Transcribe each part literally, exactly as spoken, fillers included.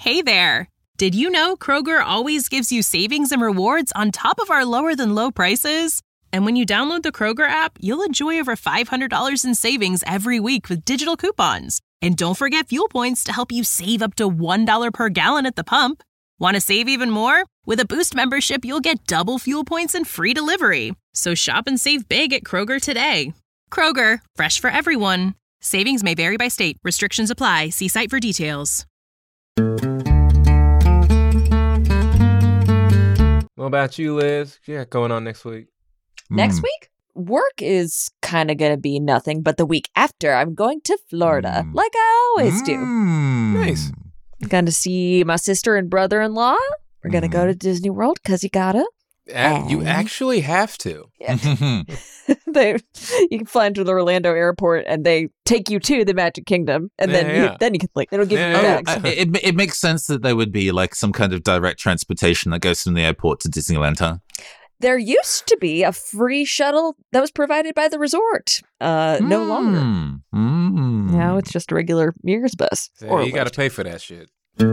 Hey there! Did you know Kroger always gives you savings and rewards on top of our lower-than-low prices? And when you download the Kroger app, you'll enjoy over five hundred dollars in savings every week with digital coupons. And don't forget fuel points to help you save up to one dollar per gallon at the pump. Want to save even more? With a Boost membership, you'll get double fuel points and free delivery. So shop and save big at Kroger today. Kroger, fresh for everyone. Savings may vary by state. Restrictions apply. See site for details. What about you, Liz? Yeah, going on next week. Next Mm. week, work is kind of going to be nothing, but the week after, I'm going to Florida, Mm. like I always do. Mm. Nice. I'm going to see my sister and brother-in-law. We're going to Mm. go to Disney World because you gotta. A- you And- actually have to. they, you can fly into the Orlando airport and they take you to the Magic Kingdom, and then Yeah, you, yeah. then you can like they don't give Yeah, you yeah, your yeah. bags. Oh, it, it, it makes sense that there would be like some kind of direct transportation that goes from the airport to Disneyland, huh? There used to be a free shuttle that was provided by the resort. Uh, no longer. Mm. Mm. Now it's just a regular Mears bus. So or you got to Lyft. pay for that shit.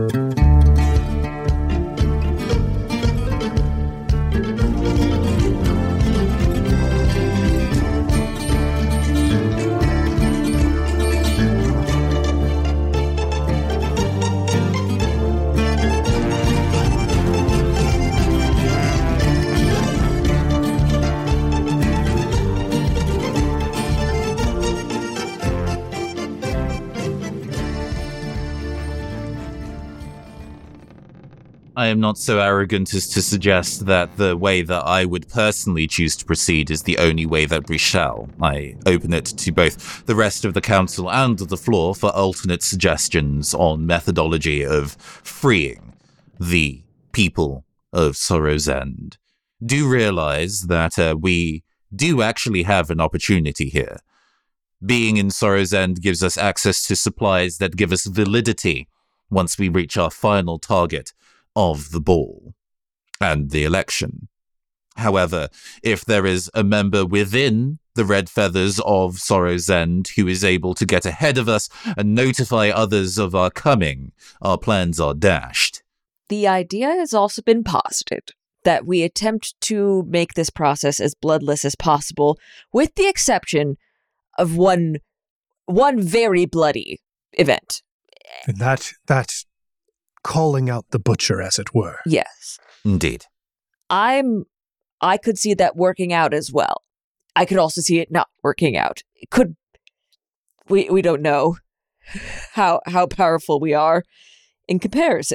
I am not so arrogant as to suggest that the way that I would personally choose to proceed is the only way that we shall. I open it to both the rest of the council and the floor for alternate suggestions on methodology of freeing the people of Sorrow's End. Do realize that uh, we do actually have an opportunity here. Being in Sorrow's End gives us access to supplies that give us validity once we reach our final target of the ball and the election. However, if there is a member within the Red Feathers of Sorrow's End who is able to get ahead of us and notify others of our coming, our plans are dashed. The idea has also been posited that we attempt to make this process as bloodless as possible, with the exception of one one very bloody event. And that, that calling out the butcher, as it were. Yes. Indeed. I'm I could see that working out as well. I could also see it not working out. It could we we don't know how how powerful we are in comparison.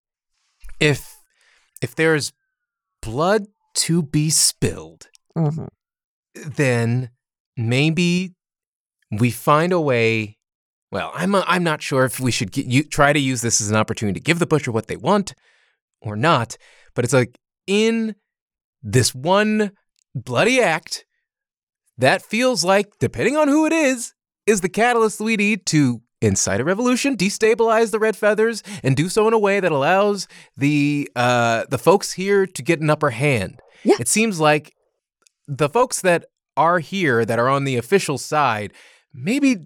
If if there's blood to be spilled, Mm-hmm. then maybe we find a way. Well, I'm uh, I'm not sure if we should get, you, try to use this as an opportunity to give the butcher what they want or not. But it's like in this one bloody act that feels like, depending on who it is, is the catalyst we need to incite a revolution, destabilize the Red Feathers, and do so in a way that allows the uh, the folks here to get an upper hand. Yeah. It seems like the folks that are here, that are on the official side, maybe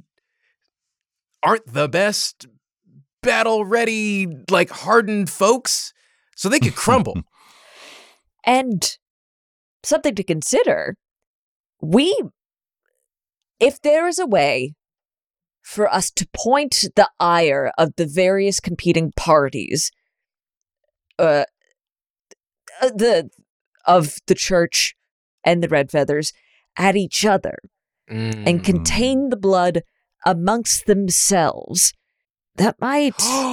aren't the best battle-ready, like, hardened folks, so they could crumble. And something to consider, we, if there is a way for us to point the ire of the various competing parties, uh, the of the church and the Red Feathers at each other, Mm. and contain the blood amongst themselves, that might...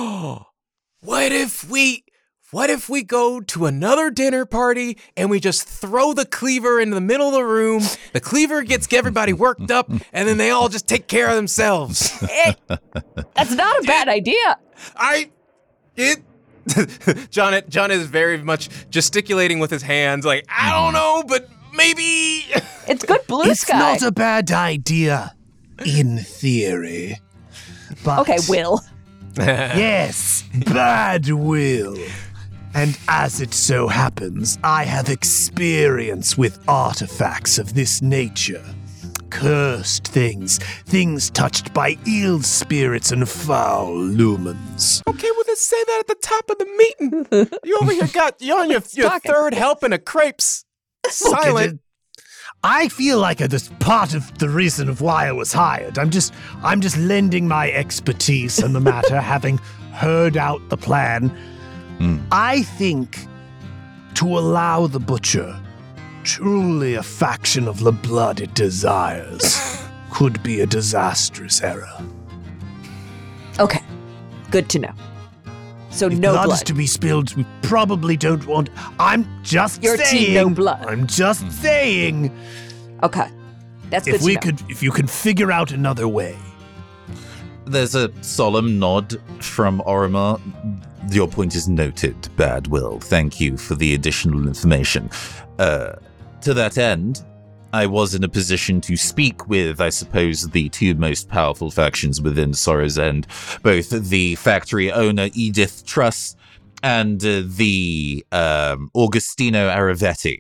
What if we... What if we go to another dinner party and we just throw the cleaver into the middle of the room? The cleaver gets everybody worked up, and then they all just take care of themselves. It, that's not a bad idea. I... It... John, John is very much gesticulating with his hands, like, I don't know, but maybe... It's good blue It's sky. not a bad idea, in theory. But Okay, Will. Yes, bad will. And as it so happens, I have experience with artifacts of this nature. cursed things, things touched by ill spirits and foul lumens. Okay, well, then say that at the top of the meeting. You over here got, you're on your, your third helping of crepes. Silent. Look, I feel like it's part of the reason of why I was hired. I'm just, I'm just lending my expertise in the matter, having heard out the plan. Mm. I think to allow the Butcher truly a faction of the blood it desires could be a disastrous error. Okay, good to know. So if no blood blood. is to be spilled, we probably don't want. I'm just Your saying. team, no blood. I'm just saying. Okay, that's good If to we know. could, if you can figure out another way. There's a solemn nod from Oromar. Your point is noted, Badwill. Thank you for the additional information. Uh, to that end, I was in a position to speak with, I suppose, the two most powerful factions within Sorrow's End, both the factory owner Edith Truss and uh, the um, Augustino Aravetti,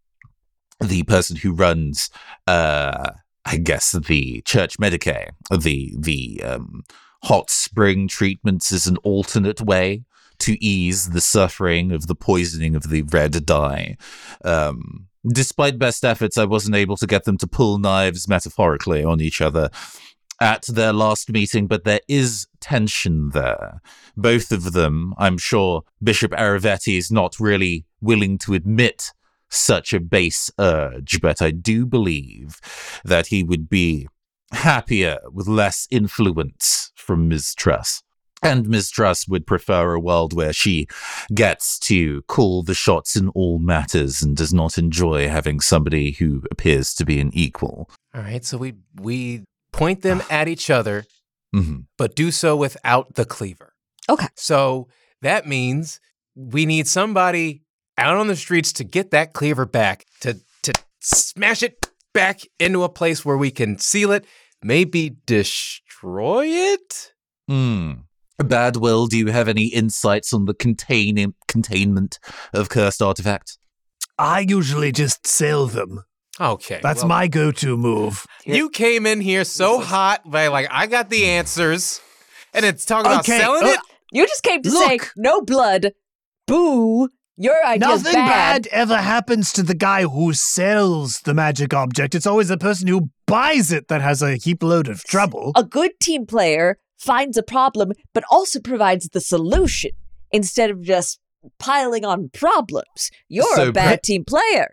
the person who runs, uh, I guess, the Church Medicae, the the um, hot spring treatments is an alternate way to ease the suffering of the poisoning of the red dye. Um, despite best efforts, I wasn't able to get them to pull knives metaphorically on each other at their last meeting, but there is tension there. Both of them, I'm sure Bishop Aravetti is not really willing to admit such a base urge, but I do believe that he would be happier with less influence from Miz Truss. And Miz Truss would prefer a world where she gets to call the shots in all matters and does not enjoy having somebody who appears to be an equal. All right, so we we point them at each other, Mm-hmm. but do so without the cleaver. Okay. So that means we need somebody out on the streets to get that cleaver back, to to smash it back into a place where we can seal it, maybe destroy it? Hmm. Badwill, do you have any insights on the contain- containment of cursed artifacts? I usually just sell them. Okay. That's well, my go-to move. You came in here so hot by like, I got the answers, and it's talking Okay, about selling uh, it? You just came to say Look. no blood. Boo. Your idea's Nothing bad. bad ever happens to the guy who sells the magic object. It's always the person who buys it that has a heap load of trouble. A good team player finds a problem, but also provides the solution instead of just piling on problems. You're So a bad pra- team player.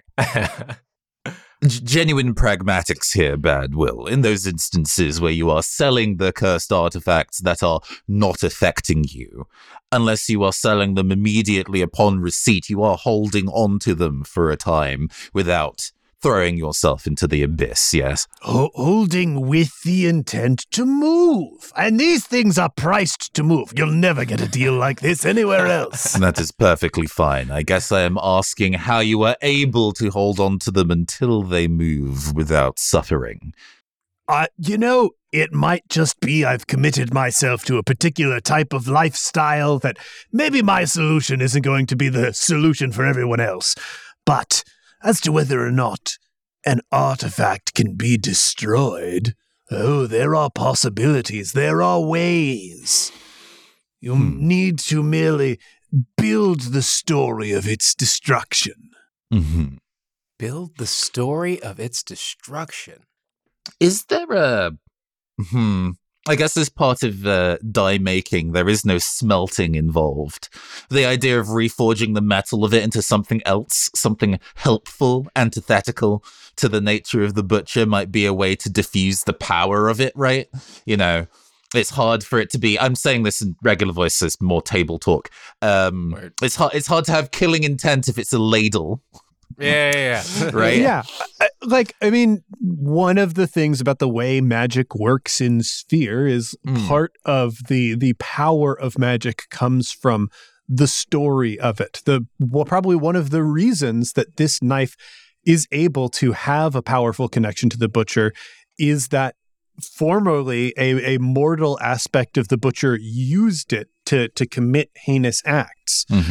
G- genuine pragmatics here, Badwill. In those instances where you are selling the cursed artifacts that are not affecting you, unless you are selling them immediately upon receipt, you are holding on to them for a time without throwing yourself into the abyss, yes? Ho- holding with the intent to move. And these things are priced to move. You'll never get a deal like this anywhere else. That is perfectly fine. I guess I am asking how you are able to hold on to them until they move without suffering. Uh, you know, it might just be I've committed myself to a particular type of lifestyle that maybe my solution isn't going to be the solution for everyone else. But as to whether or not an artifact can be destroyed, oh, there are possibilities. There are ways. You Hmm. need to merely build the story of its destruction. Mm-hmm. Build the story of its destruction. Is there a... Hmm... I guess as part of uh, die making, there is no smelting involved. The idea of reforging the metal of it into something else, something helpful, antithetical to the nature of the butcher, might be a way to diffuse the power of it, right? You know, it's hard for it to be... I'm saying this in regular voice, so it's more table talk. Um, Word. it's hard. It's hard to have killing intent if it's a ladle. Yeah, yeah, yeah. Right? Yeah. I- Like, I mean, one of the things about the way magic works in Sphere is Mm. part of the the power of magic comes from the story of it. The well, probably one of the reasons that this knife is able to have a powerful connection to the butcher is that formerly a, a mortal aspect of the butcher used it to to commit heinous acts. Mm-hmm.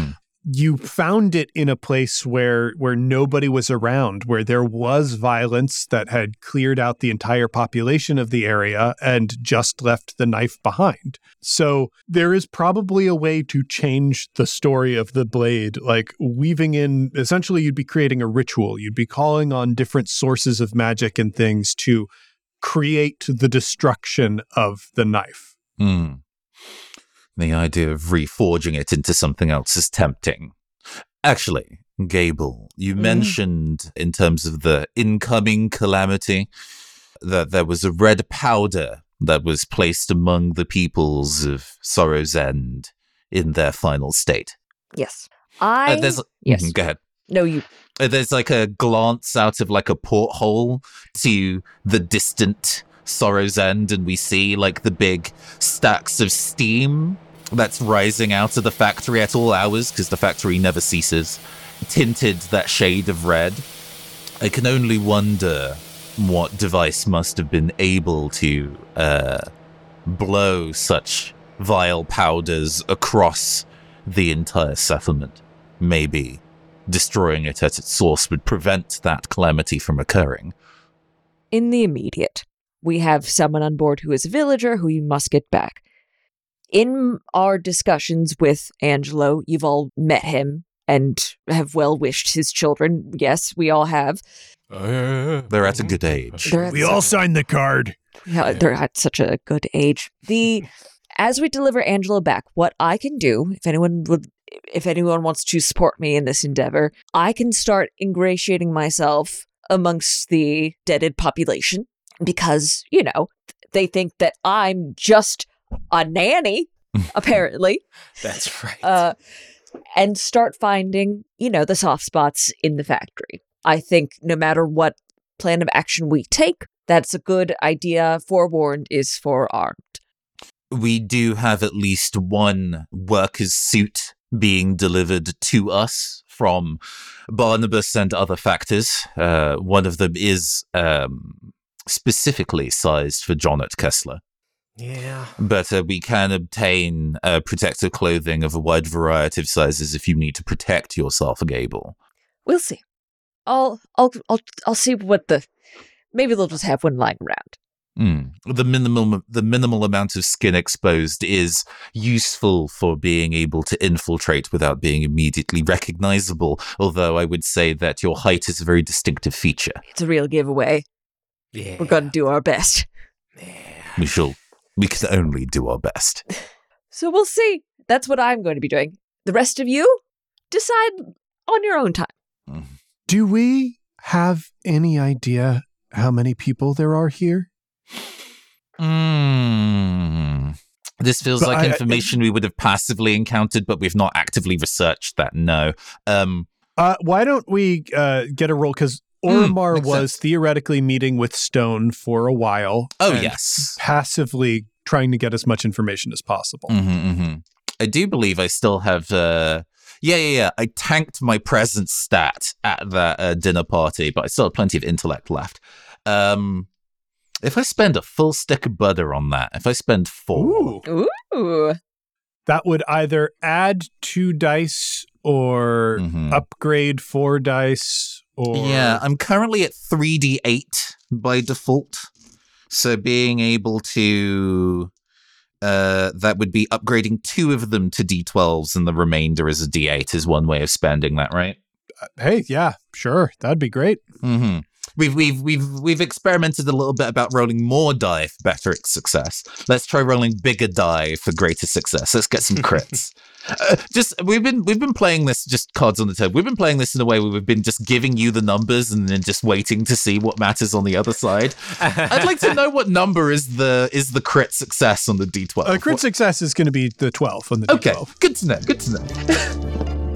you found it in a place where where nobody was around, where there was violence that had cleared out the entire population of the area and just left the knife behind. So there is probably a way to change the story of the blade, like weaving in, essentially you'd be creating a ritual. You'd be calling on different sources of magic and things to create the destruction of the knife. Hmm. The idea of reforging it into something else is tempting. Actually, Gable, you mm. mentioned in terms of the incoming calamity that there was a red powder that was placed among the peoples of Sorrow's End in their final state. Yes. I... Uh, there's, yes. Mm, go ahead. No, you... Uh, there's like a glance out of like a porthole to the distant Sorrow's End, and we see like the big stacks of steam that's rising out of the factory at all hours, because the factory never ceases, tinted that shade of red. I can only wonder what device must have been able to uh, blow such vile powders across the entire settlement. Maybe destroying it at its source would prevent that calamity from occurring. In the immediate, we have someone on board who is a villager who you must get back. In our discussions with Angelo, you've all met him and have well-wished his children. Yes, we all have. Uh, they're at a good age. We such, all signed the card. Yeah, they're at such a good age. The as we deliver Angelo back, what I can do, if anyone would, if anyone wants to support me in this endeavor, I can start ingratiating myself amongst the deaded population. Because, you know, they think that I'm just a nanny, apparently. That's right. Uh, and start finding, you know, the soft spots in the factory. I think no matter what plan of action we take, that's a good idea. Forewarned is forearmed. We do have at least one worker's suit being delivered to us from Barnabas and other factors. Uh, one of them is... Um, specifically sized for Jonnet Kessler. Yeah. But uh, we can obtain uh, protective clothing of a wide variety of sizes if you need to protect yourself, Gable. We'll see. I'll, I'll, I'll, I'll see what the... Maybe they'll just have one lying around. Mm. The minimal, the minimal amount of skin exposed is useful for being able to infiltrate without being immediately recognizable, although I would say that your height is a very distinctive feature. It's a real giveaway. Yeah. We're going to do our best. Yeah. We shall. We can only do our best. So we'll see. That's what I'm going to be doing. The rest of you, decide on your own time. Mm. Do we have any idea how many people there are here? Mm. This feels but like I, information I, we would have passively encountered, but we've not actively researched that, no. Um, uh, why don't we uh, get a roll? Because Oromar mm, was sense. theoretically meeting with Stone for a while. Oh, yes. Passively trying to get as much information as possible. Mm-hmm, mm-hmm. I do believe I still have... Uh, yeah, yeah, yeah. I tanked my presence stat at that uh, dinner party, but I still have plenty of intellect left. Um, if I spend a full stick of butter on that, if I spend four... Ooh. Ooh. That would either add two dice or mm-hmm. upgrade four dice... Or... Yeah, I'm currently at three d eight by default. So being able to... Uh, that would be upgrading two of them to d twelves and the remainder is a d eight is one way of spending that, right? Uh, hey, yeah, sure. That'd be great. Mm-hmm. We've we've we've we've experimented a little bit about rolling more die for better success. Let's try rolling bigger die for greater success. Let's get some crits. uh, just we've been we've been playing this just cards on the table. We've been playing this in a way where we've been just giving you the numbers and then just waiting to see what matters on the other side. I'd like to know what number is the is the crit success on the d twelve. Uh, crit what? success is going to be the twelve on the d twelve. Okay, good to know. Good to know.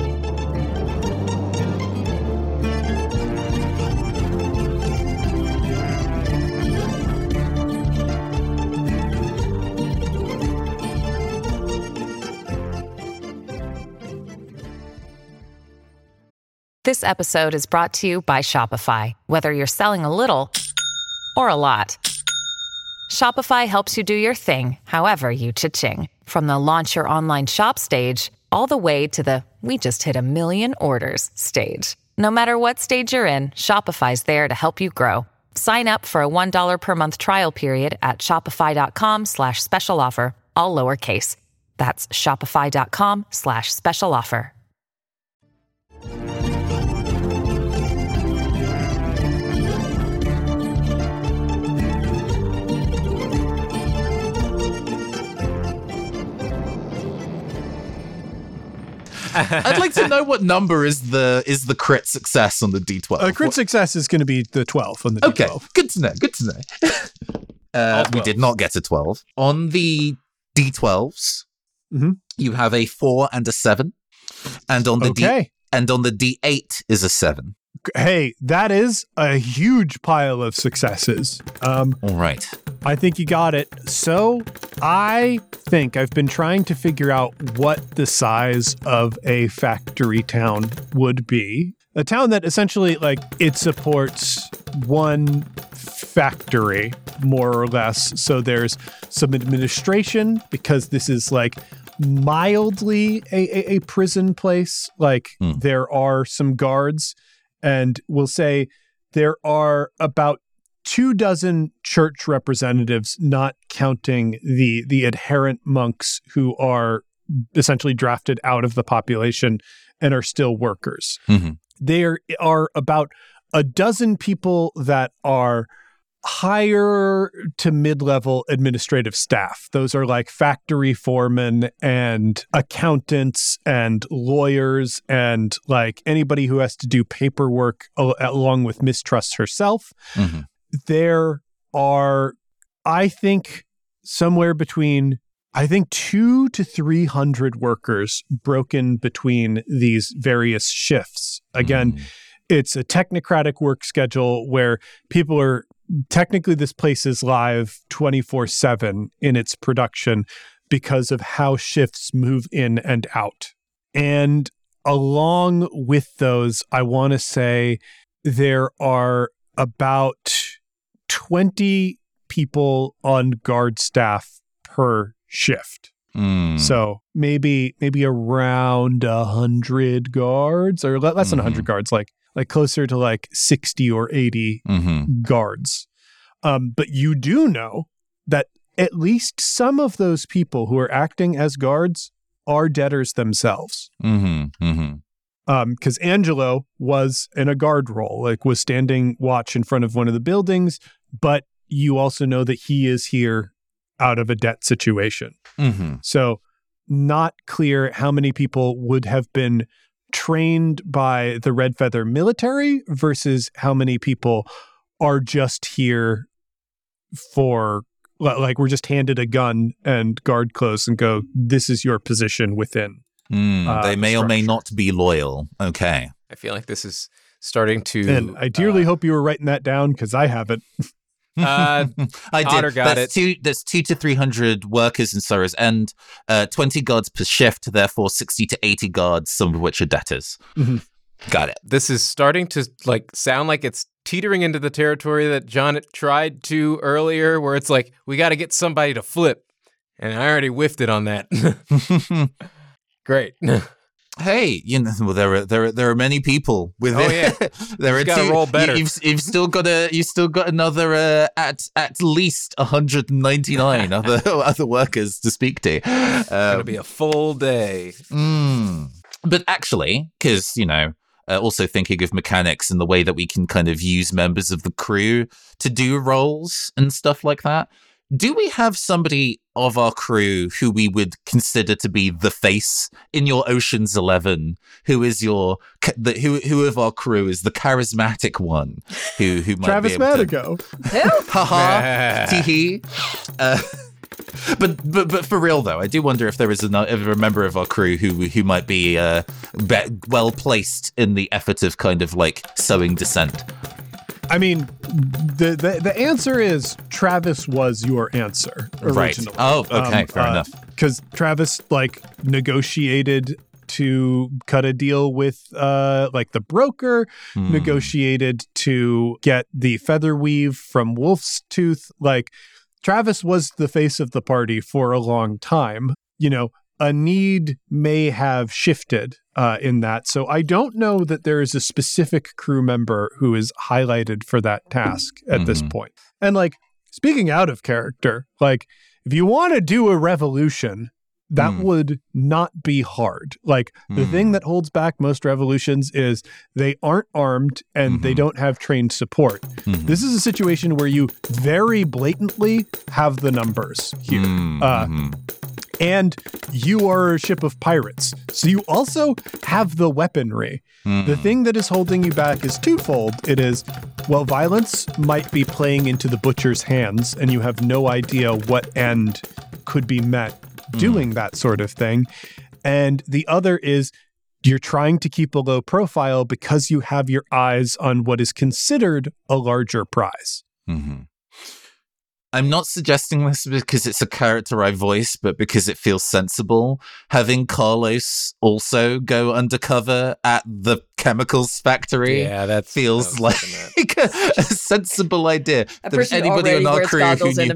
This episode is brought to you by Shopify. Whether you're selling a little or a lot, Shopify helps you do your thing, however you cha-ching. From the launch your online shop stage, all the way to the we just hit a million orders stage. No matter what stage you're in, Shopify's there to help you grow. Sign up for a one dollar per month trial period at shopify.com slash special offer, all lowercase. That's shopify.com slash special offer. I'd like to know what number is the is the crit success on the D twelve. Uh, crit what? success is going to be the twelve on the D twelve. Okay, good to know. Good to know. uh, we did not get a twelve on the D twelves. Mm-hmm. You have a four and a seven, and on the okay. D and on the D eight is a seven. Hey, that is a huge pile of successes. Um, All right. I think you got it. So I think I've been trying to figure out what the size of a factory town would be. A town that essentially, like, it supports one factory, more or less. So there's some administration, because this is like mildly a, a, a prison place. Like, Hmm. there are some guards, and we'll say there are about two dozen church representatives, not counting the the adherent monks who are essentially drafted out of the population and are still workers. Mm-hmm. There are about a dozen people that are higher to mid-level administrative staff. Those are like factory foremen and accountants and lawyers and like anybody who has to do paperwork al- along with Mistrust herself. Mm-hmm. There are, I think, somewhere between, I think, two to three hundred workers broken between these various shifts. Again, Mm. it's a technocratic work schedule where people are, technically this place is live twenty-four seven in its production because of how shifts move in and out. And along with those, I want to say there are about twenty people on guard staff per shift. Mm. So maybe maybe around a hundred guards, or le- less than a Mhm. hundred guards, like like closer to like sixty or eighty Mm-hmm. guards. Um, but you do know that at least some of those people who are acting as guards are debtors themselves. Mm-hmm. Mm-hmm. Um, because Angelo was in a guard role, like was standing watch in front of one of the buildings, but you also know that he is here out of a debt situation. Mm-hmm. So not clear how many people would have been trained by the Red Feather military versus how many people are just here for, li- like, we're just handed a gun and guard clothes and go, this is your position within. Mm, Uh, they may or may structure. not be loyal. Okay. I feel like this is starting to. And I dearly uh, hope you were writing that down because I haven't. Uh, I did. Otter got that's it. two. That's two to three hundred workers in Surrey's End, uh, twenty guards per shift. Therefore, sixty to eighty guards, some of which are debtors. Mhm. Got it. This is starting to like sound like it's teetering into the territory that John tried to earlier, where it's like we got to get somebody to flip, and I already whiffed it on that. Great. Hey, you know, well, there are there are there are many people with Oh, it. yeah. there are Just gotta two. roll better. You, have you've still got a you've still got another uh, at at least one hundred ninety-nine other other workers to speak to. It's gonna Um, be a full day. Mm. But actually, because, you know, uh, also thinking of mechanics and the way that we can kind of use members of the crew to do roles and stuff like that, do we have somebody of our crew who we would consider to be the face in your Ocean's Eleven? Who is your ca- the, who who of our crew is the charismatic one? Who who might Travis be able to, Madigo. haha, tee uh, but but but for real though, I do wonder if there is a, a member of our crew who who might be uh, be- well placed in the effort of kind of like sowing dissent. I mean, the, the the answer is Travis was your answer originally. Right. Oh, okay, fair enough. Because Travis like negotiated to cut a deal with uh like the broker, Hmm. negotiated to get the feather weave from Wolf's Tooth. Like Travis was the face of the party for a long time. You know, a need may have shifted uh, in that. So I don't know that there is a specific crew member who is highlighted for that task at mm-hmm. this point. And like, speaking out of character, like if you want to do a revolution, that mm. would not be hard. Like the mm. thing that holds back most revolutions is they aren't armed and mm-hmm. they don't have trained support. Mm-hmm. This is a situation where you very blatantly have the numbers here. Mm-hmm. Uh, and you are a ship of pirates. So you also have the weaponry. Mm. The thing that is holding you back is twofold. It is, well, violence might be playing into the butcher's hands and you have no idea what end could be met doing mm. that sort of thing. And the other is you're trying to keep a low profile because you have your eyes on what is considered a larger prize. Mm-hmm. I'm not suggesting this because it's a character I voice, but because it feels sensible. Having Carlos also go undercover at the chemicals factory yeah, that feels like that. a, a sensible idea. A person anybody on our crew who knew,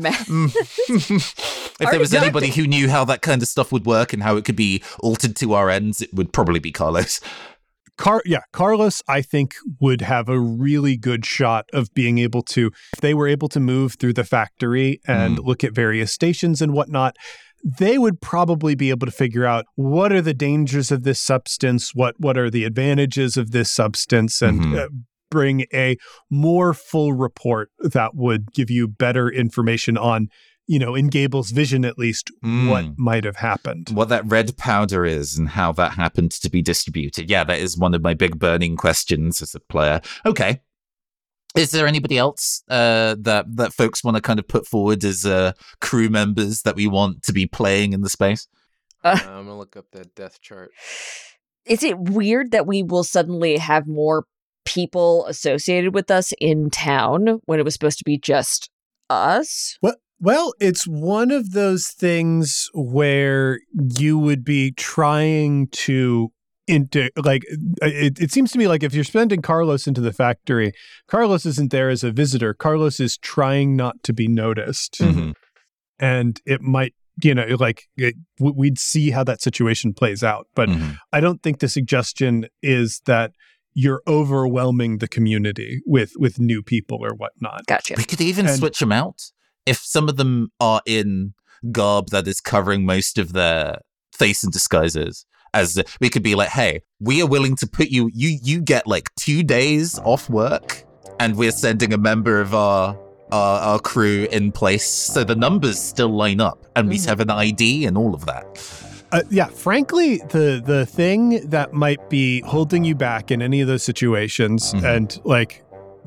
if there was anybody who knew how that kind of stuff would work and how it could be altered to our ends, it would probably be Carlos. Car- yeah, Carlos, I think, would have a really good shot of being able to, if they were able to move through the factory and mm. look at various stations and whatnot, they would probably be able to figure out what are the dangers of this substance, what what are the advantages of this substance, and mm-hmm. uh, bring a more full report that would give you better information on, you know, in Gable's vision, at least, mm. what might have happened. What that red powder is and how that happened to be distributed. Yeah, that is one of my big burning questions as a player. Okay. Is there anybody else uh, that, that folks want to kind of put forward as uh, crew members that we want to be playing in the space? Uh, uh, I'm going to look up that death chart. Is it weird that we will suddenly have more people associated with us in town when it was supposed to be just us? What? Well, it's one of those things where you would be trying to into like it, it seems to me like if you're sending Carlos into the factory, Carlos isn't there as a visitor. Carlos is trying not to be noticed. Mm-hmm. And it might, you know, like it, we'd see how that situation plays out. But mm-hmm. I don't think the suggestion is that you're overwhelming the community with with new people or whatnot. Gotcha. We could even and, switch them out. If some of them are in garb that is covering most of their face and disguises, as the, we could be like, hey, we are willing to put you, you, you get like two days off work and we're sending a member of our, our, our crew in place. So the numbers still line up and we have an I D and all of that. Uh, yeah, frankly, the, the thing that might be holding you back in any of those situations mm-hmm. and like,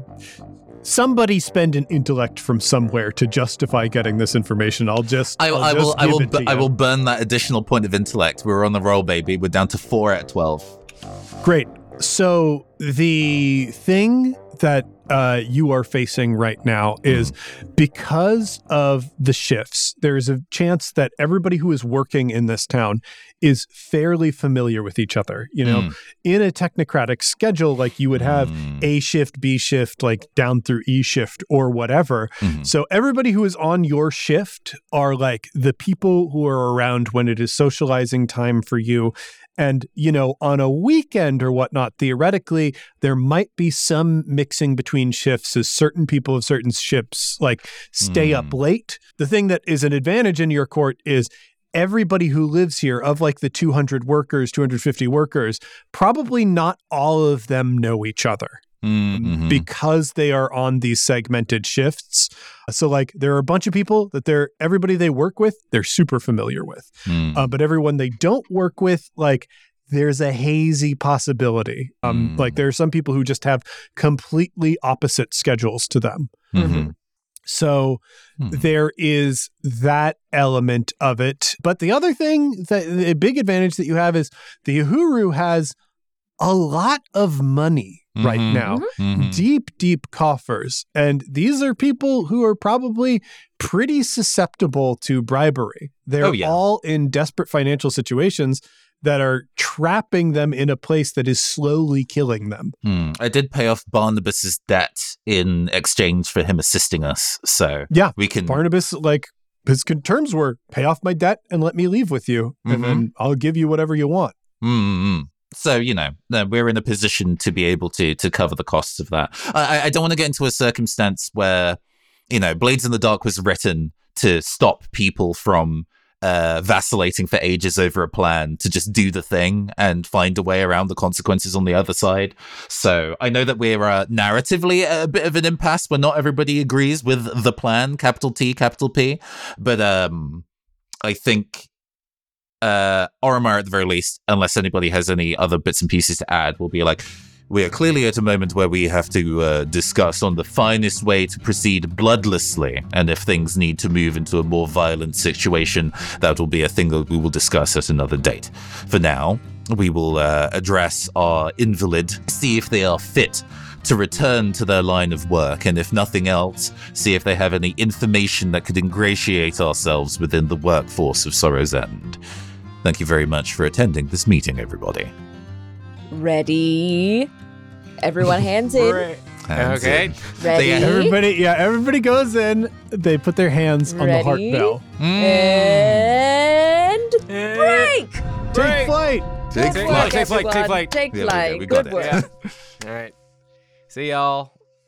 somebody spend an intellect from somewhere to justify getting this information. I'll just, I, I'll I just will, give I will, it to I you. will burn that additional point of intellect. We're on the roll, baby. We're down to four out of twelve. Great. So the thing that uh, you are facing right now is mm. because of the shifts, there is a chance that everybody who is working in this town is fairly familiar with each other. You know, mm. in a technocratic schedule, like you would have mm. A shift, B shift, like down through E shift or whatever. Mm. So everybody who is on your shift are like the people who are around when it is socializing time for you. And, you know, on a weekend or whatnot, theoretically, there might be some mixing between shifts as certain people of certain ships, like, stay mm. up late. The thing that is an advantage in your court is everybody who lives here, of like the two hundred workers, two hundred fifty workers, probably not all of them know each other. Mm-hmm. Because they are on these segmented shifts. So like there are a bunch of people that they're, everybody they work with, they're super familiar with. Mm. Uh, but everyone they don't work with, like there's a hazy possibility. Um, mm. Like there are some people who just have completely opposite schedules to them. Mm-hmm. So hmm. there is that element of it. But the other thing, that the big advantage that you have is the Uhuru has a lot of money right mm-hmm. now, mm-hmm. deep, deep coffers. And these are people who are probably pretty susceptible to bribery. They're oh, yeah. all in desperate financial situations that are trapping them in a place that is slowly killing them. Hmm. I did pay off Barnabas's debt in exchange for him assisting us. So yeah, we can. Barnabas, like, his con- terms were pay off my debt and let me leave with you, and Mm-hmm. then I'll give you whatever you want. Mm-hmm. So, you know, we're in a position to be able to to cover the costs of that. I, I don't want to get into a circumstance where, you know, Blades in the Dark was written to stop people from uh, vacillating for ages over a plan, to just do the thing and find a way around the consequences on the other side. So I know that we're uh, narratively at a bit of an impasse where not everybody agrees with the plan, capital T, capital P. But um, I think... Uh, Oromar, at the very least, unless anybody has any other bits and pieces to add, will be like, we are clearly at a moment where we have to uh, discuss on the finest way to proceed bloodlessly, and if things need to move into a more violent situation, that will be a thing that we will discuss at another date. For now, we will uh, address our invalid, see if they are fit to return to their line of work, and if nothing else, see if they have any information that could ingratiate ourselves within the workforce of Sorrow's End. Thank you very much for attending this meeting, everybody. Ready? Everyone hands in. Hands Okay. in. Ready? They- Everybody, yeah, everybody goes in. They put their hands on the heart Ready? bell. And break! Take flight. Take Good flight, work, take flight, take everyone. flight. Take Yeah, we got- flight. we got Good it. work. Yeah. All right. See y'all.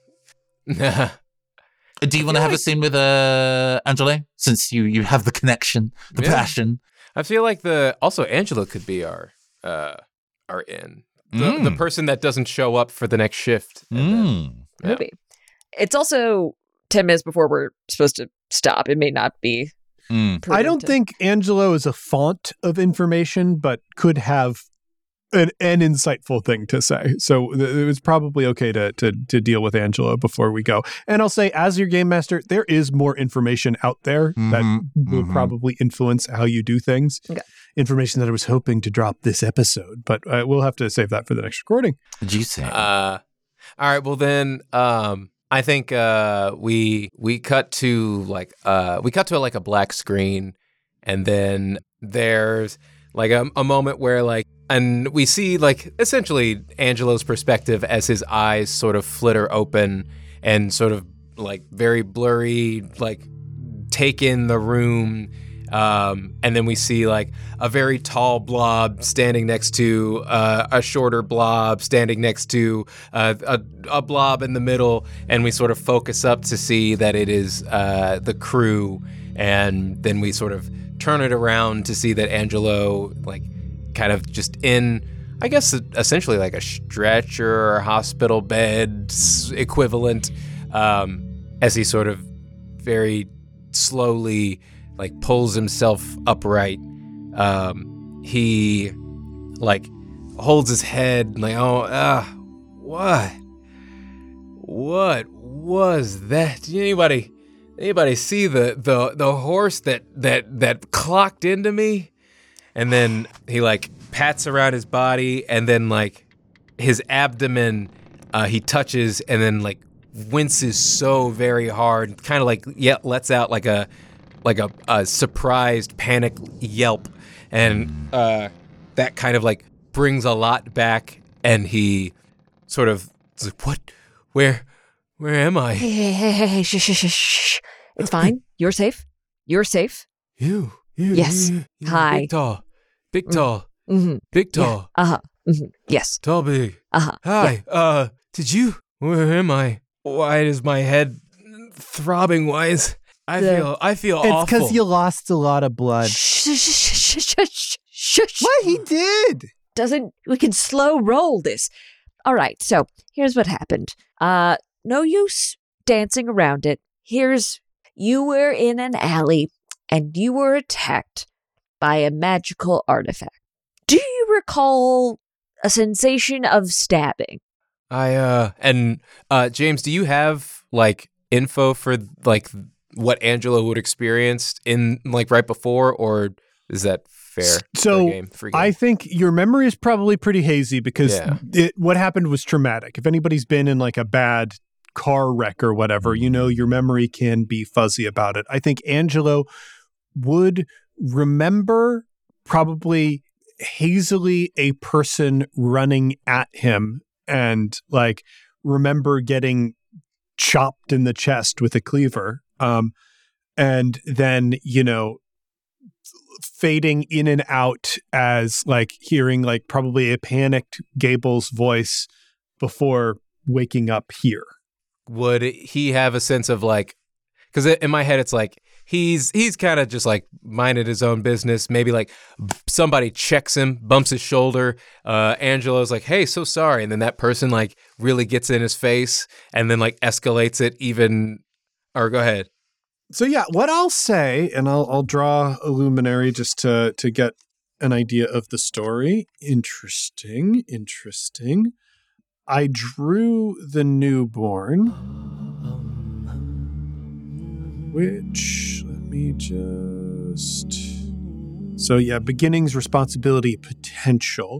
Do you want to have a scene with uh, Angela? Since you, you have the connection, the Yeah. passion. I feel like the also Angela could be our uh our in the, the Mm. person that doesn't show up for the next shift. And then- Mm. Yeah. Maybe. It's also ten minutes before we're supposed to stop. It may not be. Mm. I don't prudent to- think Angelo is a font of information, but could have an, an insightful thing to say. So th- it was probably okay to, to to deal with Angelo before we go. And I'll say, as your game master, there is more information out there that Mhm, will mhm. probably influence how you do things. Okay. Information that I was hoping to drop this episode, but uh, we'll have to save that for the next recording. Juicy. Uh, all right. Well, then, um, I think uh, we we cut to like uh, we cut to like a black screen, and then there's like a, a moment where like, and we see like essentially Angelo's perspective as his eyes sort of flitter open and sort of like very blurry, like take in the room. Um, and then we see like a very tall blob standing next to uh, a shorter blob standing next to uh, a, a blob in the middle. And we sort of focus up to see that it is uh, the crew. And then we sort of turn it around to see that Angelo, like, kind of just in, I guess, essentially like a stretcher or hospital bed equivalent, um, as he sort of very slowly like pulls himself upright. Um, he like holds his head like, oh, uh, what? What was that? Did anybody, anybody see the, the, the horse that, that, that clocked into me? And then he like pats around his body, and then like his abdomen, uh, he touches, and then like winces so very hard, kind of like yeah, lets out like a like a, a surprised panic yelp, and uh, that kind of like brings a lot back, and he sort of is like, what, where, where am I? Hey, hey, hey, hey, hey, shh, shh, shh, shh. It's fine. You're safe. You're safe. You, you, Yes. you, you, Hi. big tall, big tall, Mm-hmm. big tall, Uh huh. Mm-hmm. Yes. tall, big. Uh huh. Hi, uh, did you? Where am I? Why is my head throbbing? Why is I The- feel? I feel It's awful. because you lost a lot of blood. Shh, shh, shh, shh, shh, shh, shh. What he did? Doesn't we can slow roll this? All right. So here's what happened. Uh, no use dancing around it. Here's you were in an alley and you were attacked by a magical artifact. Do you recall a sensation of stabbing? I uh and uh James, do you have like info for like what Angelo would experience in like right before, or is that fair? So, Free game, free game. I think your memory is probably pretty hazy because Yeah. it, what happened was traumatic. If anybody's been in like a bad car wreck or whatever, you know, your memory can be fuzzy about it. I think Angelo would remember probably hazily a person running at him and like remember getting chopped in the chest with a cleaver. Um, and then, you know, fading in and out as like hearing like probably a panicked Gable's voice before waking up here. Would he have a sense of like, because in my head it's like he's he's kind of just like minded his own business. Maybe like somebody checks him, bumps his shoulder. Uh, Angelo's like, "Hey, so sorry," and then that person like really gets in his face and then like escalates it even. Or go ahead. So yeah, what I'll say, and I'll I'll draw a luminary just to to get an idea of the story. Interesting, interesting. I drew the newborn, which let me just. So yeah, beginnings, responsibility, potential.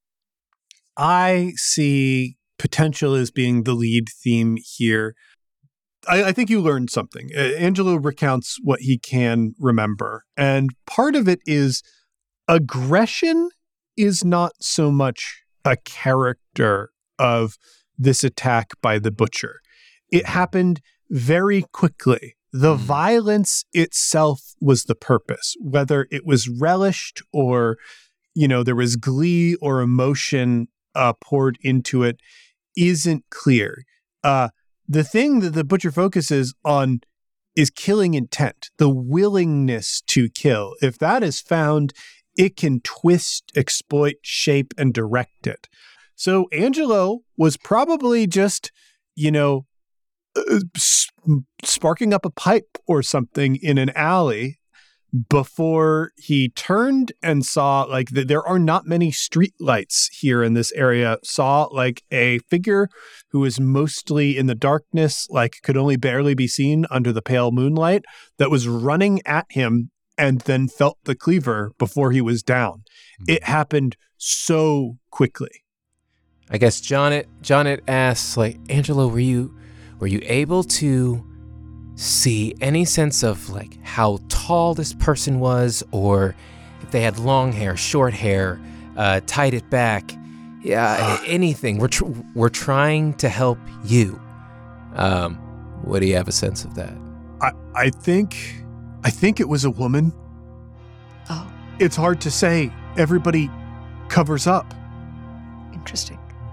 I see potential as being the lead theme here. I, I think you learned something. Uh, Angelo recounts what he can remember. And part of it is aggression is not so much a character of this attack by the butcher. It happened very quickly. The violence itself was the purpose, whether it was relished or, you know, there was glee or emotion uh, poured into it isn't clear. Uh, The thing that the butcher focuses on is killing intent, the willingness to kill. If that is found, it can twist, exploit, shape, and direct it. So Angelo was probably just, you know, uh, sp- sparking up a pipe or something in an alley before he turned and saw like that there are not many street lights here in this area, saw like a figure who was mostly in the darkness, like could only barely be seen under the pale moonlight, that was running at him and then felt the cleaver before he was down. Mm-hmm. It happened so quickly. I guess Jonet, Jonet asks, like, Angelo, were you, were you able to see any sense of like how tall this person was, or if they had long hair, short hair, uh, tied it back, yeah, anything? We're tr- we're trying to help you. Um, what do you have a sense of that? I I think I think it was a woman. Oh, it's hard to say. Everybody covers up. Interesting.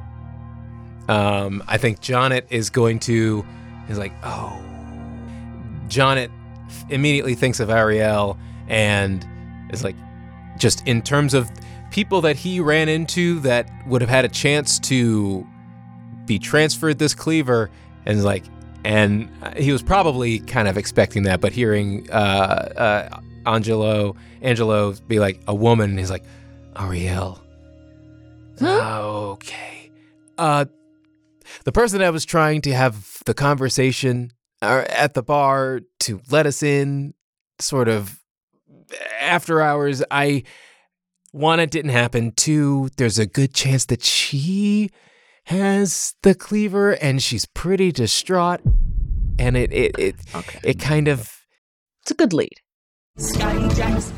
Um, I think Jonet is going to is like, oh. Jonet immediately thinks of Ariel and is like, just in terms of people that he ran into that would have had a chance to be transferred this cleaver, and is like, and he was probably kind of expecting that, but hearing uh, uh, Angelo, Angelo be like a woman, he's like, Ariel. Huh? Okay. Uh, the person that was trying to have the conversation at the bar to let us in, sort of after hours. I, one, it didn't happen. Two, there's a good chance that she has the cleaver and she's pretty distraught. And it it it, okay. it kind of... It's a good lead. Sky Jacks.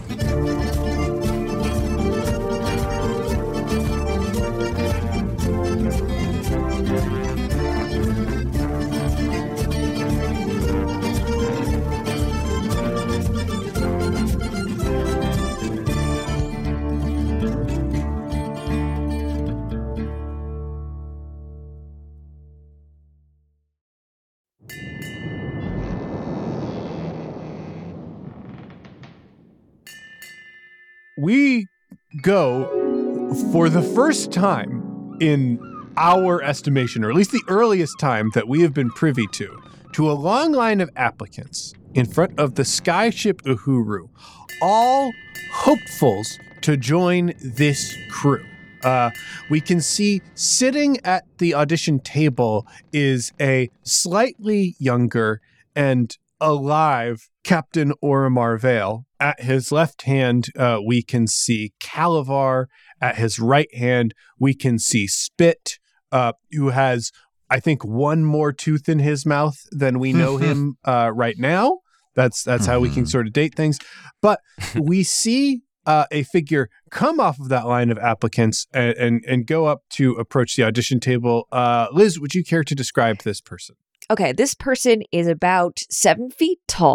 We go for the first time in our estimation, or at least the earliest time that we have been privy to, to a long line of applicants in front of the skyship Uhuru, all hopefuls to join this crew. Uh, we can see sitting at the audition table is a slightly younger and alive Captain Oromar Vale. At his left hand, uh, we can see Calavar. At his right hand, we can see Spit, uh, who has, I think, one more tooth in his mouth than we know him uh, right now. That's that's mm-hmm. how we can sort of date things. But we see uh, a figure come off of that line of applicants and, and, and go up to approach the audition table. Uh, Liz, would you care to describe this person? Okay, this person is about seven feet tall.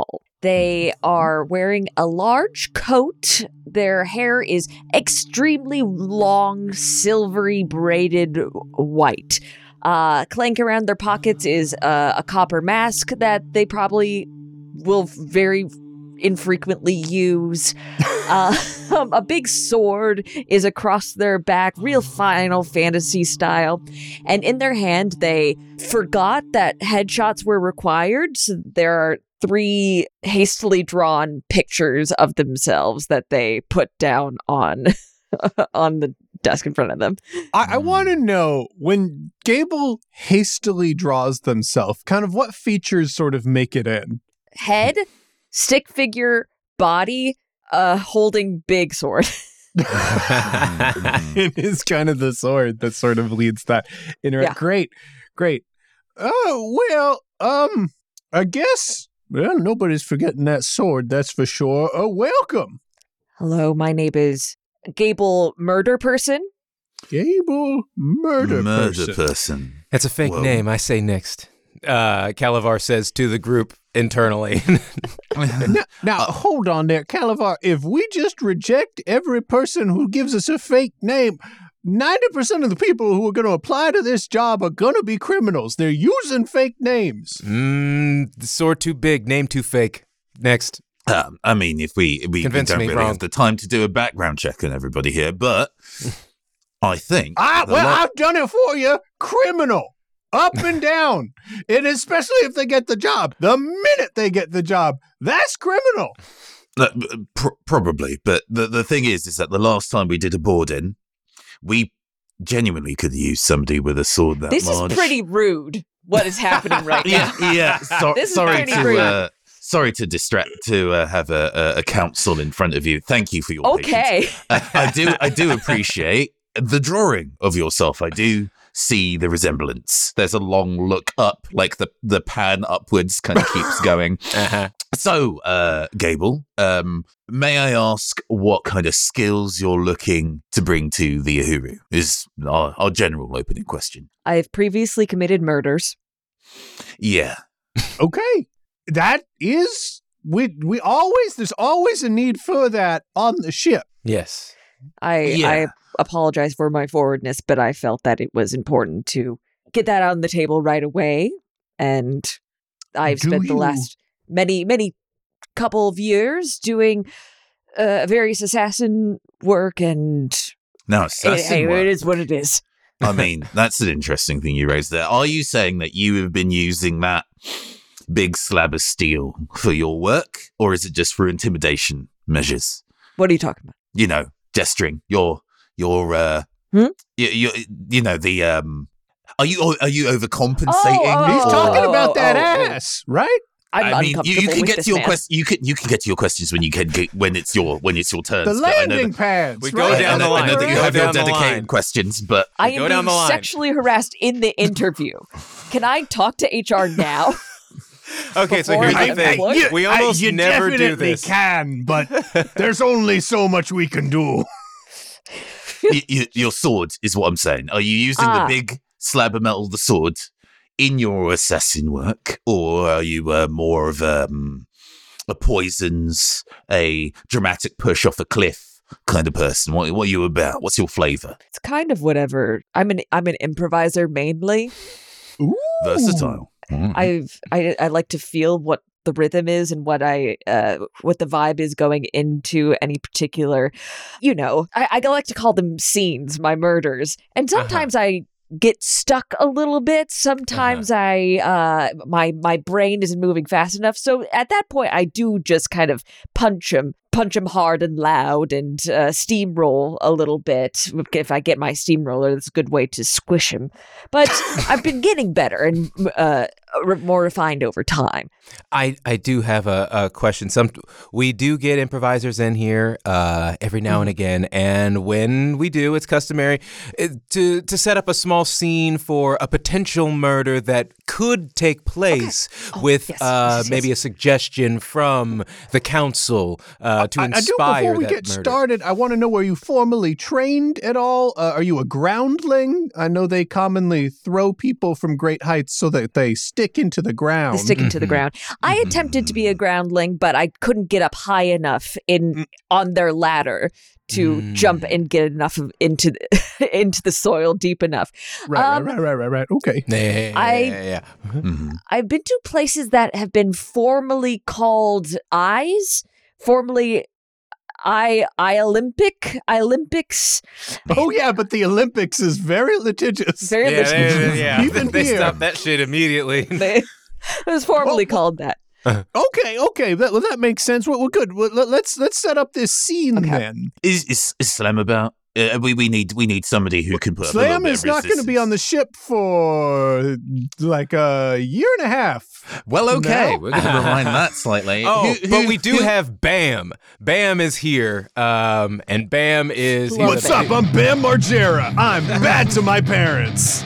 They are wearing a large coat. Their hair is extremely long, silvery, braided white. Uh, clanking around their pockets is uh, a copper mask that they probably will very infrequently use. Uh, a big sword is across their back, real Final Fantasy style. And in their hand, they forgot that headshots were required. So there are three hastily drawn pictures of themselves that they put down on on the desk in front of them. I, I want to know, when Gable hastily draws themselves, kind of what features sort of make it in? Head, stick figure, body, uh, holding big sword. It is kind of the sword that sort of leads that interact. Yeah. Great, great. Oh, well, um, I guess, well, nobody's forgetting that sword, that's for sure. Oh, welcome. Hello, my name is Gable Murder Person. Gable Murder, Murder person. person. That's a fake Whoa. name. I say next. Uh, Calavar says to the group internally. Now, now hold on there, Calavar. If we just reject every person who gives us a fake name, ninety percent of the people who are going to apply to this job are going to be criminals. They're using fake names. mm, sword too big, name too fake. Next. Um, I mean, if we we, we Convince don't me, really wrong. have the time to do a background check on everybody here, but I think Ah, the well, lo- I've done it for you. Criminal. Up and down. And especially if they get the job. The minute they get the job, that's criminal. Uh, pr- probably, but the the thing is, is that the last time we did a board in, we genuinely could use somebody with a sword that This large. is pretty rude, what is happening right now. Yeah, yeah. So, This is sorry pretty to rude. uh, sorry to distract to uh, have a, a a council in front of you. Thank you for your patience. Okay. I, I do I do appreciate the drawing of yourself. I do see the resemblance. There's a long look up, like the the pan upwards kind of keeps going. Uh-huh. So, uh, Gable, um, may I ask what kind of skills you're looking to bring to the Uhuru? Is our, our general opening question. I've previously committed murders. Yeah. Okay. That is, we we always, there's always a need for that on the ship. Yes. I Yeah. I apologize for my forwardness, but I felt that it was important to get that on the table right away. And I've Do spent the you- last many, many couple of years doing uh, various assassin work, and Now, it, assassin hey, work. it is what it is. I mean, that's an interesting thing you raised there. Are you saying that you have been using that big slab of steel for your work, or is it just for intimidation measures? What are you talking about? You know, gesturing. Your your uh, Hmm? you, you you know the um. Are you are you overcompensating? Oh, He's oh, talking oh, about oh, that oh, oh. ass, right? I'm I mean, you, uncomfortable you can with get this to your man. question. You can you can get to your questions when you can get, when it's your when it's your turn. The landing pads. We go right? down I know, the line. I know that We you go have your down the dedicated line. questions, but I Go am down being the line. sexually harassed in the interview. Can I talk to H R now? Okay, so Before here's I the thing. employ- You- We I- almost you never do definitely this. can, but there's only so much we can do. y- y- your sword is what I'm saying. Are you using Ah. the big slab of metal, the sword, in your assassin work, or are you uh, more of um, a poisons, a dramatic push off a cliff kind of person? What, what are you about? What's your flavor? It's kind of whatever. I'm an I'm an improviser mainly. Versatile. I've I I like to feel what the rhythm is and what I uh what the vibe is going into any particular, you know, I, I like to call them scenes, my murders. And sometimes I get stuck a little bit. Sometimes I uh my my brain isn't moving fast enough. So at that point I do just kind of punch him. Punch him hard and loud and uh, steamroll a little bit. If I get my steamroller, that's a good way to squish him. But I've been getting better and uh, re- more refined over time. I, I do have a, a question. Some we do get improvisers in here uh, every now and again, and when we do, it's customary uh, to to set up a small scene for a potential murder that could take place okay. oh, with yes, uh, yes, yes, maybe yes. a suggestion from the council uh, to I, inspire I do, before we that get murder. started, I want to know, were you formally trained at all? Uh, are you a groundling? I know they commonly throw people from great heights so that they stick into the ground. They sticking to the Mhm. ground. I attempted to be a groundling, but I couldn't get up high enough in on their ladder to Mm. jump and get enough of, into the, into the soil deep enough. Right, Um, right, right, right, right, right. Okay. Yeah, I- yeah, yeah. Mhm. I've been to places that have been formally called eyes, formerly I I Olympic Olympics. Oh, yeah, but the Olympics is very litigious. Very Yeah, litigious. they, yeah. Even they here. stopped that shit immediately. They- it was formerly Well, called that. Okay, okay, that, well, that makes sense. Well, well good. Well, let, let's let's set up this scene Okay. then. Is, is is Slam about? Uh, we we need we need somebody who can put up a Slam little bit is of not going to be on the ship for like a year and a half. Well, okay, No? we're going to rewind that slightly. Oh, Who- but who- we do who- have Bam. Bam is here, um, and Bam is. he's What's a- up? I'm Bam Margera. I'm bad to my parents.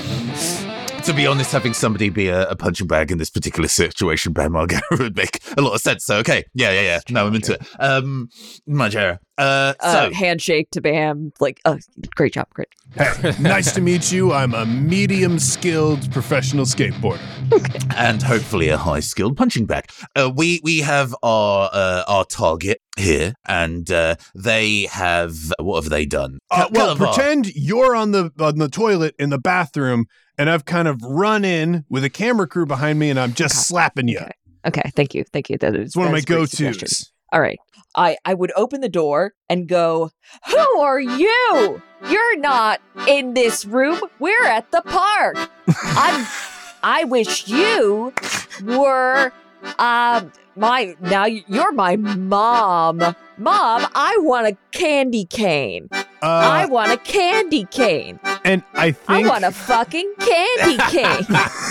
To be honest, having somebody be a, a punching bag in this particular situation, Bam Margera, would make a lot of sense. So, okay, yeah, yeah, yeah. No, I'm into it. Um, Margera. Uh, Uh, so, handshake to Bam. Like, oh, great job, great. Hey, nice to meet you. I'm a medium-skilled professional skateboarder. and hopefully a high-skilled punching bag. Uh, we we have our uh, our target here, and uh, they have what have they done? Uh, well, Calabar. pretend you're on the on the toilet in the bathroom, and I've kind of run in with a camera crew behind me, and I'm just Okay. slapping you. Okay. Okay, thank you, thank you. That is It's one of that my is a great suggestion. go-tos. All right. I, I would open the door and go, who are you? You're not in this room. We're at the park. I'm, I wish you were uh, my, now you're my mom. Mom, I want a candy cane. I Uh, want a candy cane. and I I think want a fucking candy cane.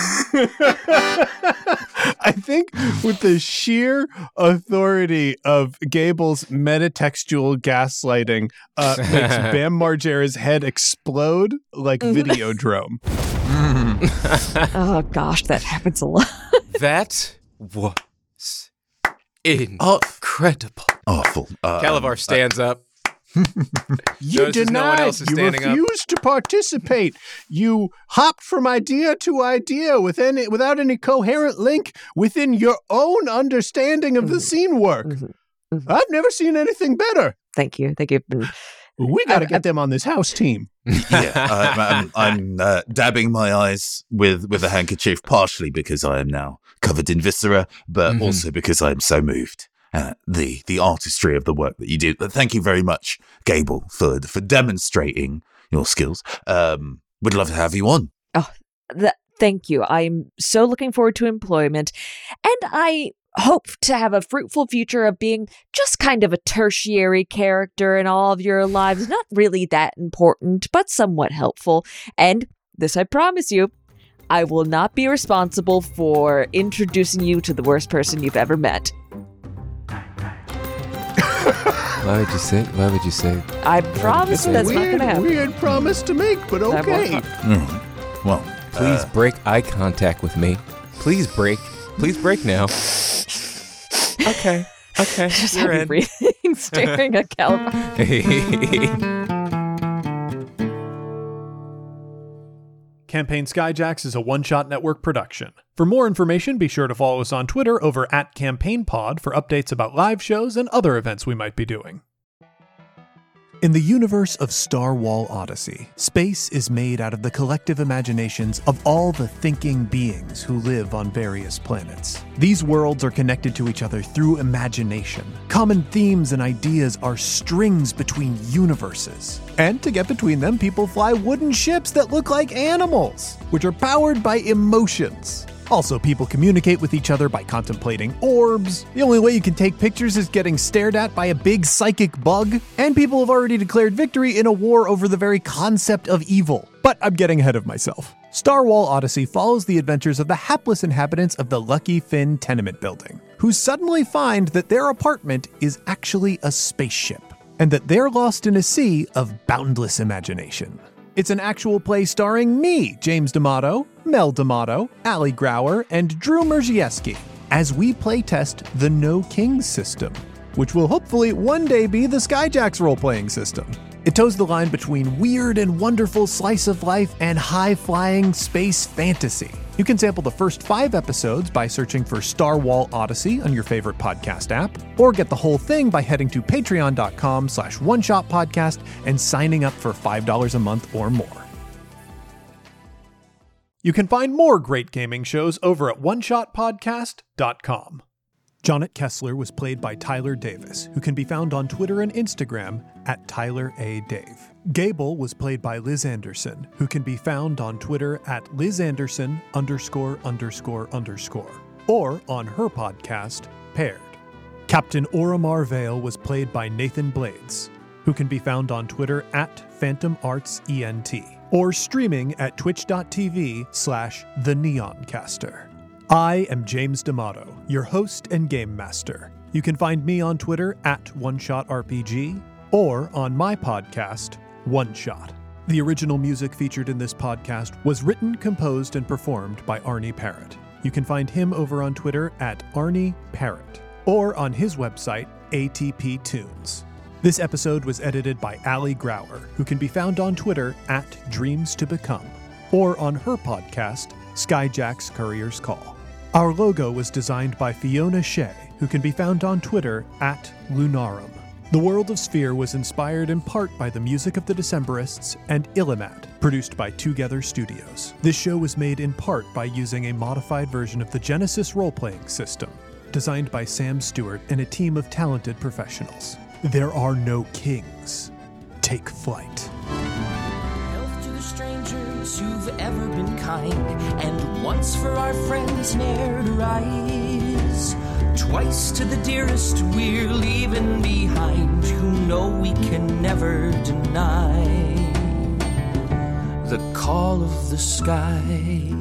I think with the sheer authority of Gable's metatextual gaslighting uh, makes Bam Margera's head explode like Videodrome. Oh gosh, that happens a lot. That was Oh, incredible. awful. Uh, Calabar stands up. You Notices no one denied. else is You standing up. refused to participate. You hopped from idea to idea with any, without any coherent link within your own understanding of the scene work. Mhm. Mhm. I've never seen anything better. Thank you, thank you. We got to I- get them on this house team. yeah, I, I'm, I'm uh, dabbing my eyes with, with a handkerchief, partially because I am now covered in viscera, but Mhm. also because I am so moved at the the artistry of the work that you do. But thank you very much, Gable, for for demonstrating your skills. Um, would love to have you on. Th- thank you. I'm so looking forward to employment, and I hope to have a fruitful future of being just kind of a tertiary character in all of your lives. Not really that important, but somewhat helpful. And this I promise you, I will not be responsible for introducing you to the worst person you've ever met. Why would you say? Why would you say? I promise It's a that's not weird, going to happen. weird promise to make, but That won't okay. happen. Mm. Well, Please uh, break eye contact with me. Please break. Please break now. Okay. Okay. Just You're heavy in. breathing, staring at Calabar. Campaign Skyjacks is a one-shot network production. For more information, be sure to follow us on Twitter over at CampaignPod for updates about live shows and other events we might be doing. In the universe of Star Wall Odyssey, space is made out of the collective imaginations of all the thinking beings who live on various planets. These worlds are connected to each other through imagination. Common themes and ideas are strings between universes. And to get between them, people fly wooden ships that look like animals, which are powered by emotions. Also, people communicate with each other by contemplating orbs. The only way you can take pictures is getting stared at by a big psychic bug. And people have already declared victory in a war over the very concept of evil. But I'm getting ahead of myself. Star Wall Odyssey follows the adventures of the hapless inhabitants of the Lucky Finn tenement building, who suddenly find that their apartment is actually a spaceship, and that they're lost in a sea of boundless imagination. It's an actual play starring me, James D'Amato, Mel D'Amato, Ali Grauer, and Drew Merzieski, as we playtest the No Kings system, which will hopefully one day be the Skyjacks role-playing system. It toes the line between weird and wonderful slice of life and high-flying space fantasy. You can sample the first five episodes by searching for Star Wall Odyssey on your favorite podcast app, or get the whole thing by heading to patreon.com slash one shot podcast and signing up for five dollars a month or more. You can find more great gaming shows over at one shot podcast dot com. Jonnet Kessler was played by Tyler Davis, who can be found on Twitter and Instagram at Tyler A. Dave. Gable was played by Liz Anderson, who can be found on Twitter at Liz Anderson underscore underscore underscore, or on her podcast, Paired. Captain Oromar Vale was played by Nathan Blades, who can be found on Twitter at Phantom Arts E N T, or streaming at twitch.tv slash the Neoncaster. I am James D'Amato, your host and game master. You can find me on Twitter at OneShotRPG or on my podcast, One Shot. The original music featured in this podcast was written, composed, and performed by Arnie Parrott. You can find him over on Twitter at Arnie Parrott or on his website, A T P Tunes. This episode was edited by Ali Grauer, who can be found on Twitter at Dreams to Become, or on her podcast, Skyjacks Courier's Call. Our logo was designed by Fiona Shea, who can be found on Twitter at Lunarum. The World of Sphere was inspired in part by the music of the Decemberists and Illimat, produced by Together Studios. This show was made in part by using a modified version of the Genesis role-playing system, designed by Sam Stewart and a team of talented professionals. There are no kings. Take flight. Strangers who've ever been kind, and once for our friends ne'er to rise, twice to the dearest we're leaving behind, who know we can never deny the call of the sky.